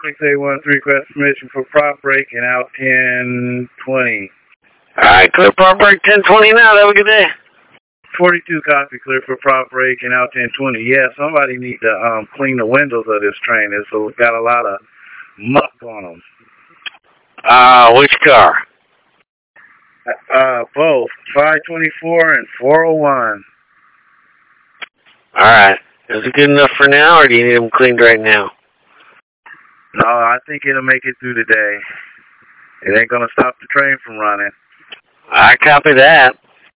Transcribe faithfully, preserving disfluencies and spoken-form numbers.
six eight one three, request permission for prop breaking out ten twenty. Alright, clear prop break ten twenty now. Have a good day. forty-two copy, clear for prop breaking out ten twenty. Yeah, somebody need to um, clean the windows of this train. So it's got a lot of muck on them. Uh, which car? Uh, both. five twenty-four and four oh one. Alright. Is it good enough for now, or do you need them cleaned right now? No, I think it'll make it through the day. It ain't gonna stop the train from running. I copy that.